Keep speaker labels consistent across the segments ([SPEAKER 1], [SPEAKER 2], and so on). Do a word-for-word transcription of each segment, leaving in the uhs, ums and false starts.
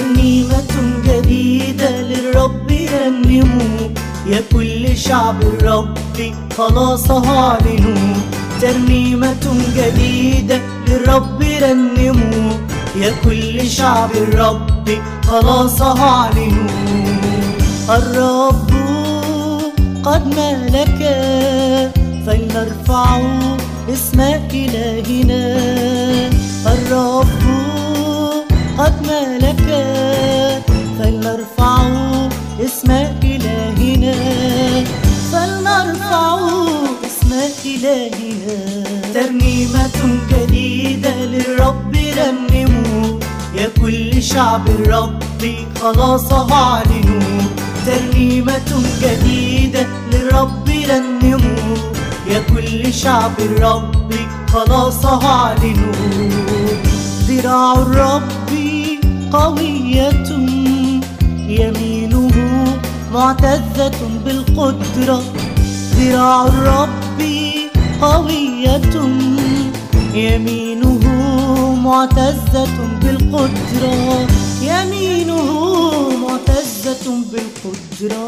[SPEAKER 1] ترنيمة جديدة للرب رنموا، يا كل شعب الرب خلاصها اعلنوا. ترنيمة جديدة للرب رنموا، يا كل شعب الرب خلاصها اعلنوا. الرب قد ملك فلنرفع اسم إلهنا. الرب قد ملك فلنرفع اسم إلهنا، فلنرفع اسم إلهنا. ترنيمة جديدة للرب رنموا، يا كل شعب الرب خلاصها اعلنوا. ترنيمة جديدة للرب رنموا، يا كل شعب الرب خلاصها اعلنوا. ذراع الرب قوية، يمينه معتزة بالقدرة. ذراع الرب قوية، يمينه معتزة بالقدرة. يمينه معتزة بالقدرة.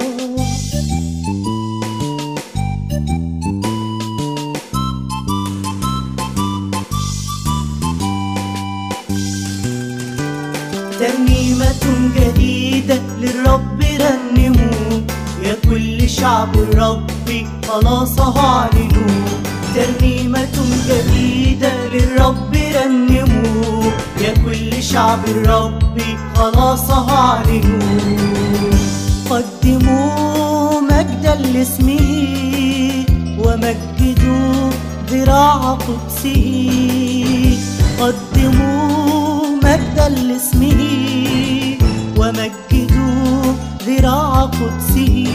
[SPEAKER 1] ترنيمة جديدة للرب رنموا، يا كل شعب الرب خلاصها اعلنوا. ترنيمة جديدة للرب رنموا، يا كل شعب الرب خلاصها اعلنوا. قدموا مجدا لاسمه ومجدوا ذراع قدسه. قدموا مجدا لاسمه ومجدوا ذراع قدسه.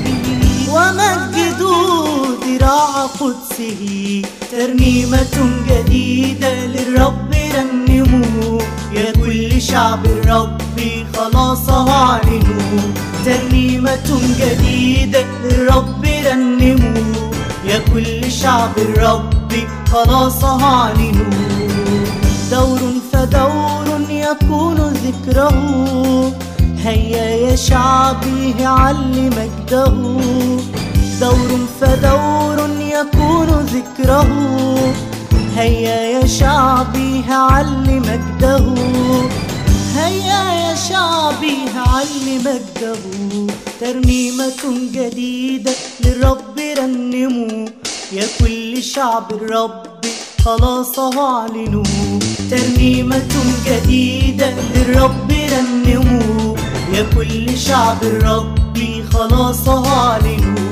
[SPEAKER 1] ومجدوا ذراع قدسه. ترنيمة جديدة للرب رنموا، يا كل شعب الرب خلاصها اعلنوا. ترنيمة جديدة للرب رنموا، يا كل شعب الرب خلاصها اعلنوا. دور فدور يكون ذكره، هيا يا شعبي علي مجده. دور فدور يكون ذكره، هيا يا شعبي علي مجده. هيا يا شعبي علي مجده. ترنيمة جديدة للرب رنموا، يا كل شعب الرب خلاصها اعلنوا. ترنيمة جديدة للرب رنموا، يا كل شعب الرب خلاصها اعلنوا.